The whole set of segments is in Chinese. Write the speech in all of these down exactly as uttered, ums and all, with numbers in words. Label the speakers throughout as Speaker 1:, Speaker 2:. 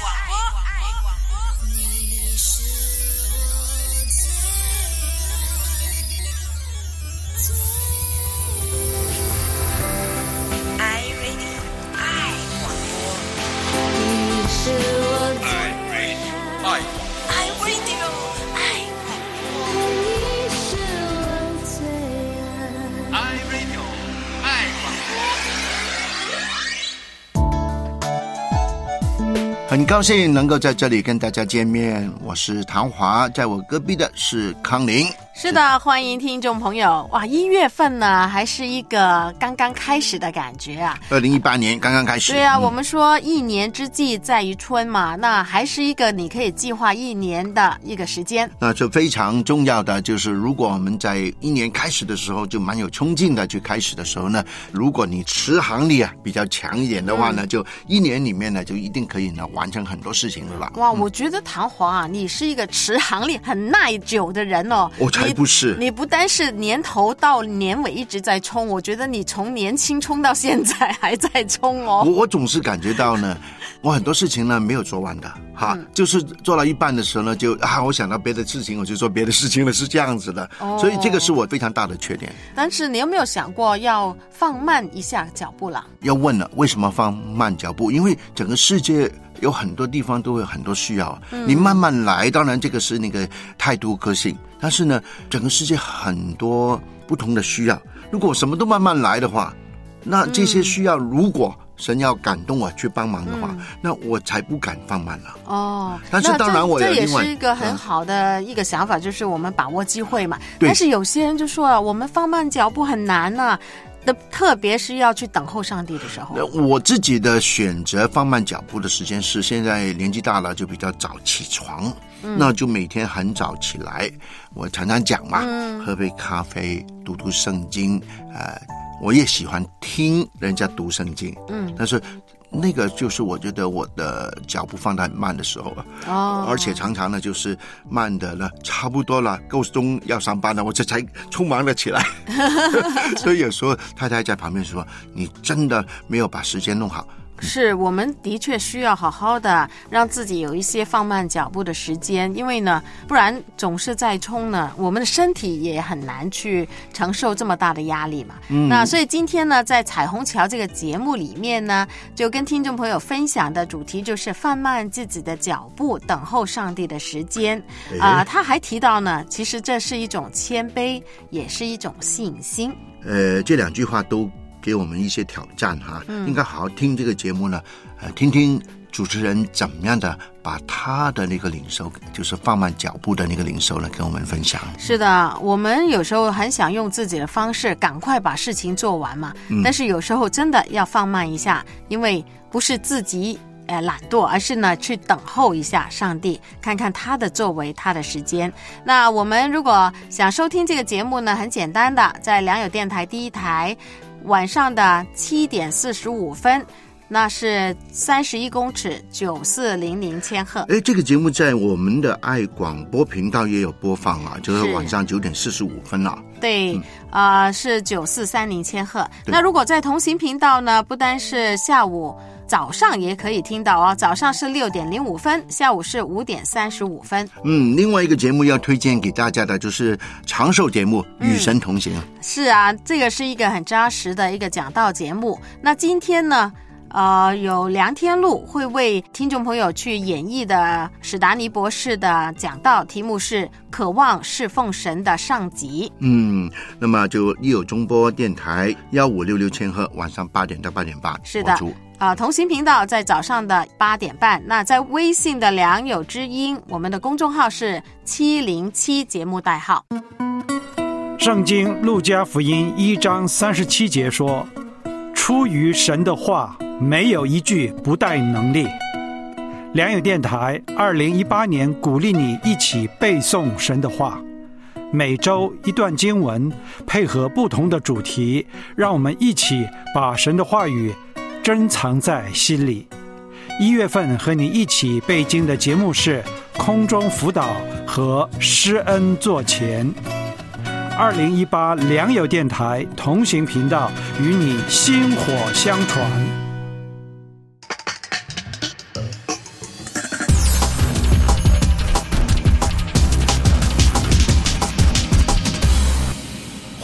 Speaker 1: 很高兴能够在这里跟大家见面，我是唐华，在我隔壁的是康玲。
Speaker 2: 是的，欢迎听众朋友。哇，一月份呢还是一个刚刚开始的感觉啊。
Speaker 1: 二零一八年刚刚开始。
Speaker 2: 对啊、
Speaker 1: 嗯、
Speaker 2: 我们说一年之计在于春嘛，那还是一个你可以计划一年的一个时间。
Speaker 1: 那就非常重要的就是如果我们在一年开始的时候就蛮有冲劲的去开始的时候呢，如果你持航力啊比较强一点的话呢、嗯、就一年里面呢就一定可以呢完成很多事情的了。
Speaker 2: 哇、嗯、我觉得唐华啊你是一个持航力很耐久的人哦。
Speaker 1: 我才不是。
Speaker 2: 你, 你不单是年头到年尾一直在冲，我觉得你从年轻冲到现在还在冲哦。
Speaker 1: 我我总是感觉到呢我很多事情呢没有做完的哈、嗯，就是做到一半的时候呢就啊我想到别的事情我就做别的事情了，是这样子的、哦、所以这个是我非常大的缺点。
Speaker 2: 但是你有没有想过要放慢一下脚步了？
Speaker 1: 要问了，为什么放慢脚步？因为整个世界有很多地方都会有很多需要、嗯、你慢慢来，当然这个是那个态度个性，但是呢整个世界很多不同的需要，如果什么都慢慢来的话，那这些需要如果神要感动我去帮忙的话、嗯、那我才不敢放慢了。哦，但是当然我有另外
Speaker 2: 这也是一个很好的一个想法、嗯、就是我们把握机会嘛。但是有些人就说了，我们放慢脚步很难啊，特别是要去等候上帝的时候。
Speaker 1: 我自己的选择放慢脚步的时间是现在年纪大了就比较早起床、嗯、那就每天很早起来，我常常讲嘛、嗯、喝杯咖啡，读读圣经，呃我也喜欢听人家读圣经，嗯，但是那个就是我觉得我的脚步放得很慢的时候哦，而且常常呢就是慢的了，差不多了，够钟要上班了，我这才匆忙的起来所以有时候太太在旁边说，你真的没有把时间弄好。
Speaker 2: 是，我们的确需要好好的让自己有一些放慢脚步的时间，因为呢不然总是在冲呢，我们的身体也很难去承受这么大的压力嘛、嗯、那所以今天呢在彩虹桥这个节目里面呢，就跟听众朋友分享的主题就是放慢自己的脚步，等候上帝的时间啊、呃，他还提到呢其实这是一种谦卑，也是一种信心。
Speaker 1: 呃，这两句话都给我们一些挑战哈、嗯，应该好好听这个节目呢，呃，听听主持人怎么样的把他的那个领受，就是放慢脚步的那个领受呢，跟我们分享。
Speaker 2: 是的，我们有时候很想用自己的方式赶快把事情做完嘛，嗯、但是有时候真的要放慢一下，因为不是自己呃懒惰，而是呢去等候一下上帝，看看他的作为，他的时间。那我们如果想收听这个节目呢，很简单的，在良友电台第一台。晚上的七点四十五分，那是三十一公尺九四零零千赫。
Speaker 1: 哎，这个节目在我们的爱广播频道也有播放啊，就是晚上九点四十五分了。
Speaker 2: 对，啊、嗯呃，是九四三零千赫。那如果在同行频道呢，不单是下午。早上也可以听到哦，早上是六点零五分，下午是五点三十五分。
Speaker 1: 嗯，另外一个节目要推荐给大家的就是长寿节目《与神同行》、嗯。
Speaker 2: 是啊，这个是一个很扎实的一个讲道节目。那今天呢，呃，有梁天禄会为听众朋友去演绎的史达尼博士的讲道，题目是渴望侍奉神的上集。
Speaker 1: 嗯，那么就一有中波电台幺五六六千赫，晚上八点到八点半。
Speaker 2: 是的。啊、呃，同行频道在早上的八点半，那在微信的良友之音，我们的公众号是七零七节目代号。
Speaker 3: 圣经路加福音一章三十七节说，出于神的话没有一句不带能力。良友电台二零一八年鼓励你一起背诵神的话，每周一段经文，配合不同的主题，让我们一起把神的话语珍藏在心里。一月份和你一起背经的节目是空中辅导和施恩座前。二零一八良友电台同行频道与你薪火相传。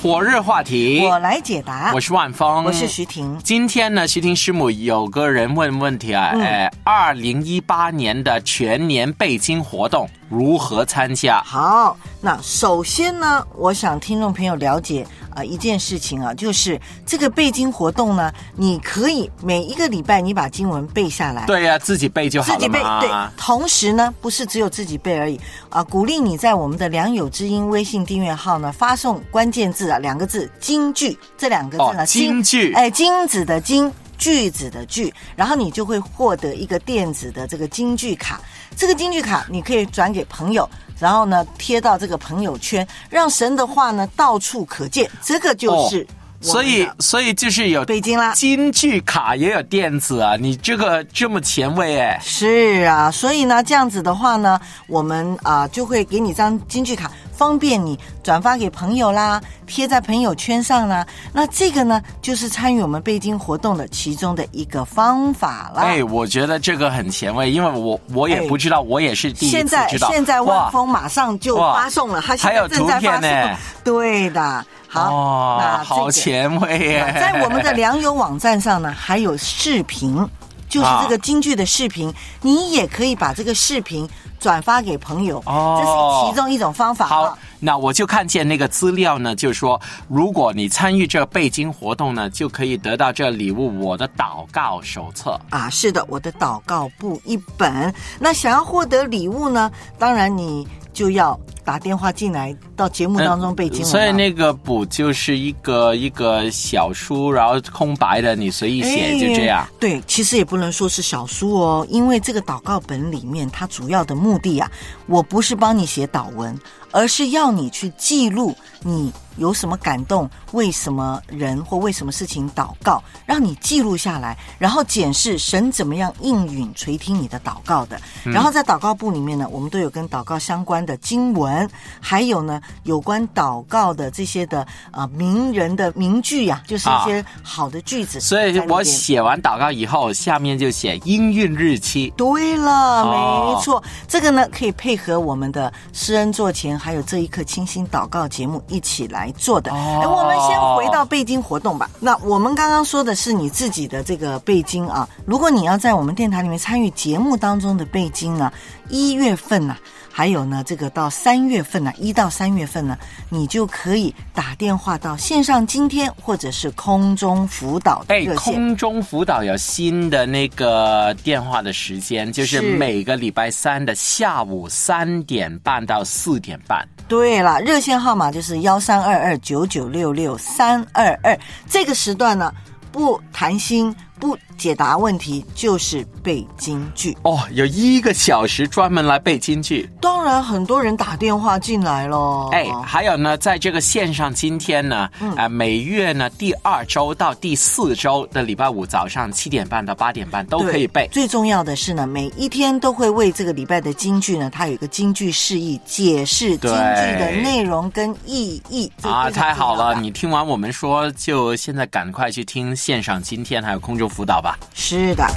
Speaker 4: 火热话题，
Speaker 5: 我来解答。
Speaker 4: 我是万峰，
Speaker 5: 我是徐婷。
Speaker 4: 今天呢，徐婷师母有个人问问题啊，呃，二零一八年的全年背经活动如何参加？
Speaker 5: 好，那首先呢，我想听众朋友了解啊、呃、一件事情啊，就是这个背经活动呢，你可以每一个礼拜你把经文背下来。
Speaker 4: 对呀、啊，自己背就好了嘛。
Speaker 5: 自己背，对。同时呢，不是只有自己背而已啊、呃，鼓励你在我们的良友之音微信订阅号呢发送关键字啊，两个字金句，这两个字呢，
Speaker 4: 哦、金句，
Speaker 5: 哎，金子的金。句子的句，然后你就会获得一个电子的这个金句卡。这个金句卡你可以转给朋友，然后呢贴到这个朋友圈，让神的话呢到处可见。这个就是我们的、
Speaker 4: 哦、所以所以就是有
Speaker 5: 背经啦，
Speaker 4: 金句卡也有电子啊，你这个这么前卫哎。
Speaker 5: 是啊，所以呢这样子的话呢，我们啊、呃、就会给你张金句卡，方便你转发给朋友啦，贴在朋友圈上啦。那这个呢，就是参与我们背经活动的其中的一个方法了。
Speaker 4: 哎，我觉得这个很前卫，因为我我也不知道，哎、我也是第一次知道。
Speaker 5: 现在现在万峰马上就发送了，他现在正在发送。还有图片呢。对的。好，
Speaker 4: 哦、
Speaker 5: 那、这个、
Speaker 4: 好前卫耶！
Speaker 5: 在我们的良友网站上呢，还有视频，就是这个京剧的视频，啊、你也可以把这个视频转发给朋友，哦、这是其中一种方法。
Speaker 4: 好，那我就看见那个资料呢，就是说，如果你参与这个背经活动呢，就可以得到这礼物——我的祷告手册
Speaker 5: 啊。是的，我的祷告簿一本。那想要获得礼物呢，当然你就要打电话进来到节目当中背经文、嗯、
Speaker 4: 所以那个簿就是一个一个小书，然后空白的，你随意写、哎、就这样。
Speaker 5: 对，其实也不能说是小书哦，因为这个祷告本里面它主要的目的啊，我不是帮你写祷文，而是要你去记录你有什么感动，为什么人或为什么事情祷告，让你记录下来，然后检视神怎么样应允垂听你的祷告的、嗯、然后在祷告簿里面呢，我们都有跟祷告相关的经文，还有呢有关祷告的这些的呃名人的名句呀、啊，就是一些好的句子、啊、
Speaker 4: 所以我写完祷告以后，下面就写应允日期。
Speaker 5: 对了、哦、没错，这个呢可以配合我们的施恩座前还有这一刻清心祷告节目一起来做的、哦、我们先回到背经活动吧。那我们刚刚说的是你自己的这个背经啊，如果你要在我们电台里面参与节目当中的背经呢，一月份呢、啊还有呢，这个到三月份呢、啊，一到三月份呢，你就可以打电话到线上今天或者是空中辅导的热线。
Speaker 4: 哎，空中辅导有新的那个电话的时间，就是每个礼拜三的下午三点半到四点半。
Speaker 5: 对了，热线号码就是幺三二二九九六六三二二。这个时段呢，不谈心，不解答问题，就是背京剧
Speaker 4: 哦，有一个小时专门来背京剧。
Speaker 5: 当然很多人打电话进来咯。
Speaker 4: 哎，还有呢，在这个线上今天呢、嗯呃、每月呢第二周到第四周的礼拜五早上七点半到八点半都可以背。
Speaker 5: 最重要的是呢，每一天都会为这个礼拜的京剧呢，它有一个京剧释义，解释京剧的内容跟意义
Speaker 4: 啊，太好了！你听完我们说，就现在赶快去听线上今天还有空中辅导吧。
Speaker 5: 是的。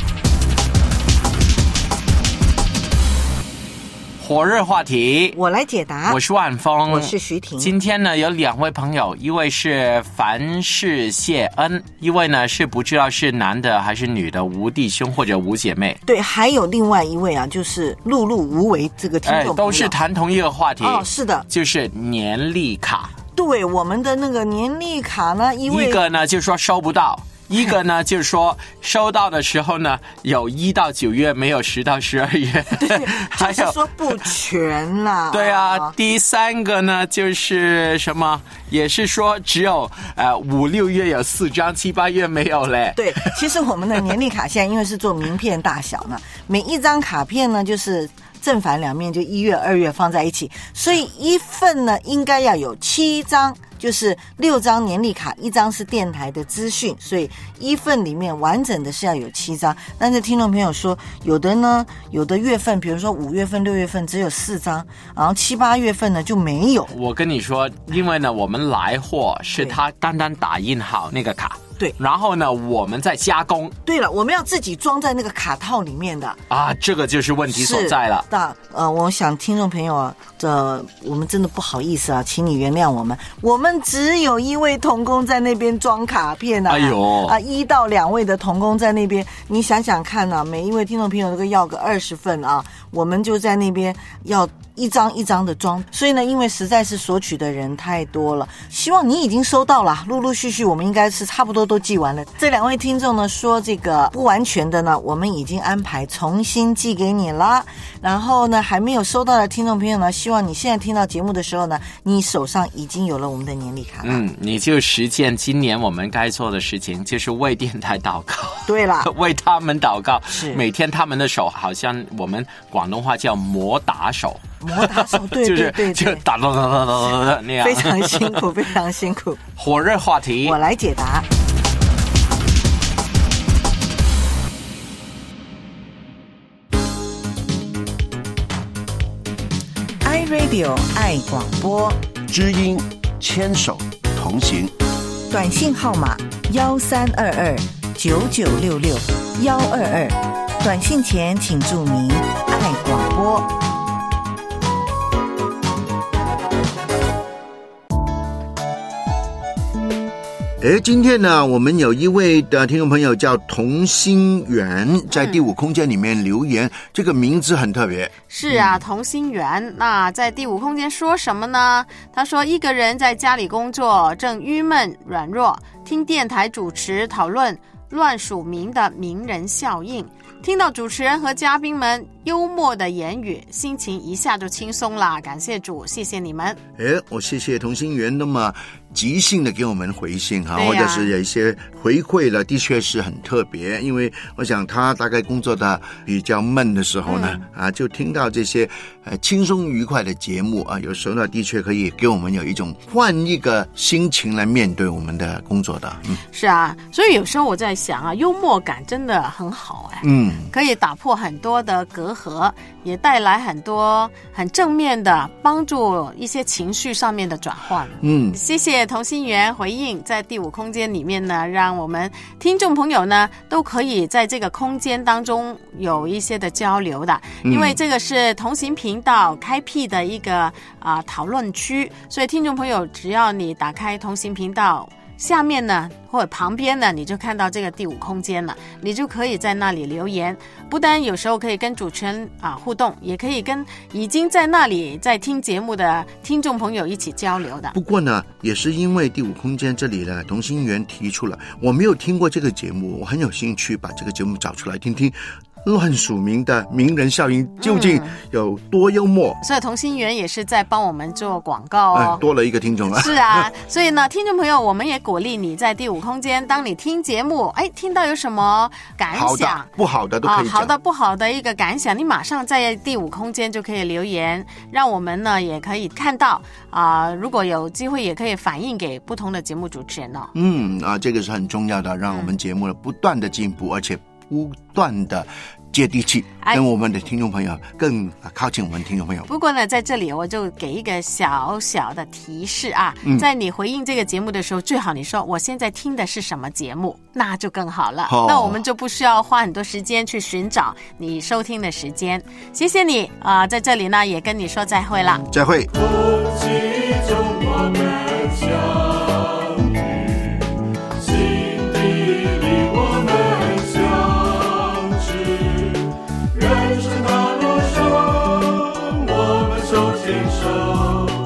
Speaker 4: 火热话题，
Speaker 5: 我来解答。
Speaker 4: 我是万峰，
Speaker 5: 我是徐婷。
Speaker 4: 今天呢有两位朋友，一位是凡事谢恩，一位呢是不知道是男的还是女的吴弟兄或者吴姐妹。
Speaker 5: 对，还有另外一位啊，就是碌碌无为这个听众朋友、哎、
Speaker 4: 都是谈同一个话题。
Speaker 5: 哦，是的，
Speaker 4: 就是年历卡。
Speaker 5: 对，我们的那个年历卡呢，一位
Speaker 4: 一个呢就说收不到。一个呢，就是说收到的时候呢，有一到九月，没有十到十二月，
Speaker 5: 对，就是说不全啦。
Speaker 4: 对啊，第三个呢，就是什么，也是说只有呃五六月有四张，七八月没有嘞。
Speaker 5: 对，其实我们的年历卡现在因为是做名片大小呢，每一张卡片呢就是正反两面，就一月、二月放在一起，所以一份呢应该要有七张。就是六张年历卡，一张是电台的资讯，所以一份里面完整的是要有七张。但是听众朋友说，有的呢，有的月份，比如说五月份、六月份只有四张，然后七八月份呢就没有。
Speaker 4: 我跟你说，因为呢，我们来货是他单单打印好那个卡。
Speaker 5: 对，
Speaker 4: 然后呢，我们再加工。
Speaker 5: 对了，我们要自己装在那个卡套里面的
Speaker 4: 啊，这个就是问题所在了。
Speaker 5: 那呃，我想听众朋友啊，这我们真的不好意思啊，请你原谅我们。我们们只有一位童工在那边装卡片啊，
Speaker 4: 哎呦
Speaker 5: 啊，一到两位的童工在那边，你想想看啊，每一位听众朋友都要个二十份啊，我们就在那边要一张一张的装，所以呢，因为实在是索取的人太多了，希望你已经收到了，陆陆续续我们应该是差不多都寄完了。这两位听众呢说这个不完全的呢，我们已经安排重新寄给你了。然后呢，还没有收到的听众朋友呢，希望你现在听到节目的时候呢，你手上已经有了我们的年历卡了。
Speaker 4: 嗯，你就实践今年我们该做的事情，就是为电台祷告。
Speaker 5: 对啦，
Speaker 4: 为他们祷告，
Speaker 5: 是
Speaker 4: 每天他们的手好像我们广东话叫磨打手。
Speaker 5: 摩打手，对对对对，
Speaker 4: 就是打打打打打打那样，
Speaker 5: 非常辛苦，非常辛苦。
Speaker 4: 火热话题，
Speaker 5: 我来解答。iRadio 爱广播，
Speaker 1: 知音牵手同行，
Speaker 5: 短信号码幺三二二九九六六幺二二，短信前请注明爱广播。
Speaker 1: 哎，今天呢，我们有一位的听众朋友叫童心圆，在第五空间里面留言，嗯、这个名字很特别。
Speaker 2: 是啊，童心圆。那在第五空间说什么呢？他说，一个人在家里工作，正郁闷软弱，听电台主持讨论乱署名的名人效应，听到主持人和嘉宾们幽默的言语，心情一下就轻松啦。感谢主，谢谢你们。
Speaker 1: 哎，我谢谢童心圆那么即兴的给我们回信哈、啊，或者是有一些回馈了，的确是很特别。因为我想他大概工作的比较闷的时候呢，嗯、啊，就听到这些呃轻松愉快的节目啊，有时候呢的确可以给我们有一种换一个心情来面对我们的工作的。嗯，
Speaker 2: 是啊，所以有时候我在想啊，幽默感真的很好哎，
Speaker 1: 嗯，
Speaker 2: 可以打破很多的隔阂，也带来很多很正面的帮助一些情绪上面的转换。
Speaker 1: 嗯，
Speaker 2: 谢谢童心圆回应，在第五空间里面呢，让我们听众朋友呢都可以在这个空间当中有一些的交流的，因为这个是同行频道开辟的一个啊、呃、讨论区，所以听众朋友只要你打开同行频道。下面呢，或者旁边呢，你就看到这个第五空间了，你就可以在那里留言。不但有时候可以跟主持人啊互动，也可以跟已经在那里在听节目的听众朋友一起交流的。
Speaker 1: 不过呢，也是因为第五空间这里呢，童心圆提出了，我没有听过这个节目，我很有兴趣把这个节目找出来听听。乱署名的名人效应究竟有多幽默、
Speaker 2: 嗯、所以童心圆也是在帮我们做广告哦、
Speaker 1: 哎、多了一个听众了。
Speaker 2: 是啊，所以呢听众朋友，我们也鼓励你在第五空间，当你听节目哎，听到有什么感想，
Speaker 1: 好的不好的都可以讲、
Speaker 2: 啊、好的不好的一个感想，你马上在第五空间就可以留言，让我们呢也可以看到啊、呃，如果有机会也可以反映给不同的节目主持人哦。
Speaker 1: 嗯啊，这个是很重要的，让我们节目不断的进步、嗯、而且不断的接地气，跟我们的听众朋友更靠近我们听众朋友。
Speaker 2: 不过呢，在这里我就给一个小小的提示啊、嗯，在你回应这个节目的时候，最好你说我现在听的是什么节目，那就更好了、哦、那我们就不需要花很多时间去寻找你收听的时间。谢谢你啊、呃，在这里呢也跟你说再会了，
Speaker 1: 再会。
Speaker 6: 手牵手